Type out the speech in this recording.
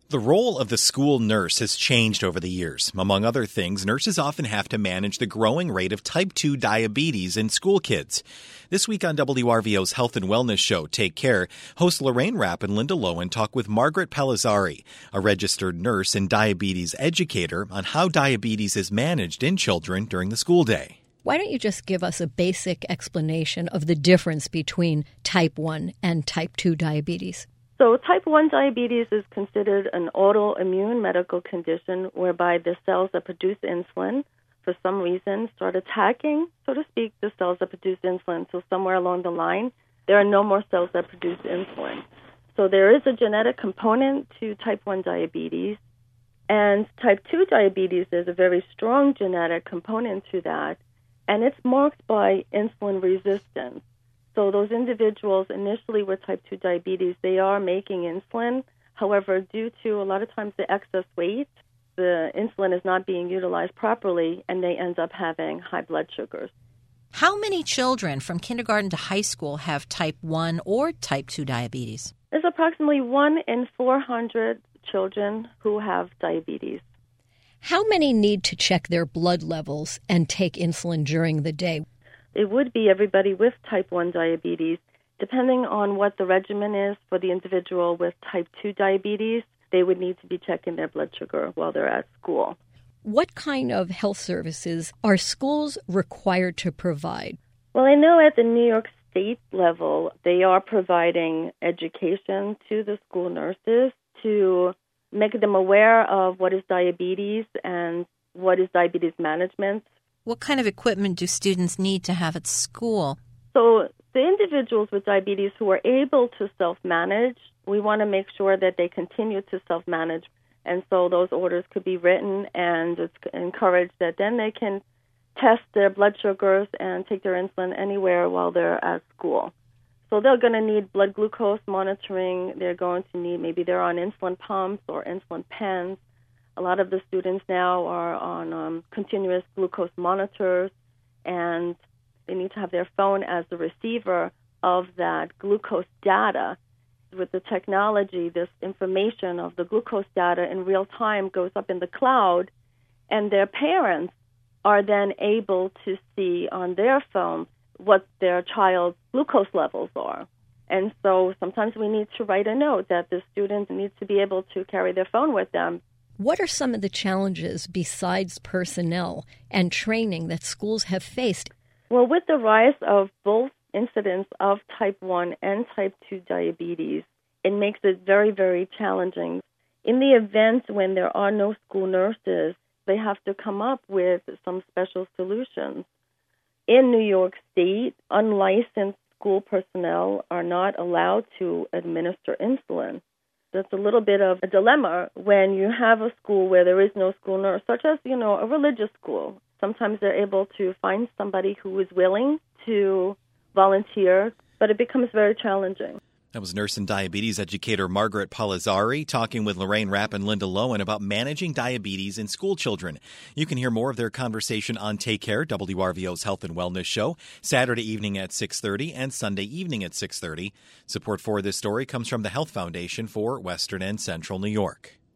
The role of the school nurse has changed over the years. Among other things, nurses often have to manage the growing rate of type 2 diabetes in school kids. This week on WRVO's Health and Wellness show, Take Care, hosts Lorraine Rapp and Linda Lowen talk with Margaret Pelizzari, a registered nurse and diabetes educator, on how diabetes is managed in children during the school day. Why don't you just give us a basic explanation of the difference between type 1 and type 2 diabetes? So type 1 diabetes is considered an autoimmune medical condition whereby the cells that produce insulin, for some reason, start attacking, so to speak, the cells that produce insulin. So somewhere along the line, there are no more cells that produce insulin. So there is a genetic component to type 1 diabetes, and type 2 diabetes is a very strong genetic component to that, and it's marked by insulin resistance. So those individuals initially with type 2 diabetes, they are making insulin. However, due to a lot of times the excess weight, the insulin is not being utilized properly, and they end up having high blood sugars. How many children from kindergarten to high school have type 1 or type 2 diabetes? There's approximately 1 in 400 children who have diabetes. How many need to check their blood levels and take insulin during the day? It would be everybody with type 1 diabetes. Depending on what the regimen is for the individual with type 2 diabetes, they would need to be checking their blood sugar while they're at school. What kind of health services are schools required to provide? Well, I know at the New York State level, they are providing education to the school nurses to make them aware of what is diabetes and what is diabetes management. What kind of equipment do students need to have at school? So the individuals with diabetes who are able to self-manage, we want to make sure that they continue to self-manage. And so those orders could be written, and it's encouraged that then they can test their blood sugars and take their insulin anywhere while they're at school. So they're going to need blood glucose monitoring. They're going to need, maybe they're on insulin pumps or insulin pens. A lot of the students now are on continuous glucose monitors, and they need to have their phone as the receiver of that glucose data. With the technology, this information of the glucose data in real time goes up in the cloud, and their parents are then able to see on their phone what their child's glucose levels are. And so sometimes we need to write a note that the student needs to be able to carry their phone with them. What are some of the challenges besides personnel and training that schools have faced? Well, with the rise of both incidents of type 1 and type 2 diabetes, it makes it very, very challenging. In the event when there are no school nurses, they have to come up with some special solutions. In New York State, unlicensed school personnel are not allowed to administer insulin. That's a little bit of a dilemma when you have a school where there is no school nurse, such as, a religious school. Sometimes they're able to find somebody who is willing to volunteer, but it becomes very challenging. That was nurse and diabetes educator Margaret Pelizzari talking with Lorraine Rapp and Linda Lowen about managing diabetes in school children. You can hear more of their conversation on Take Care, WRVO's Health and Wellness show, Saturday evening at 6:30 and Sunday evening at 6:30. Support for this story comes from the Health Foundation for Western and Central New York.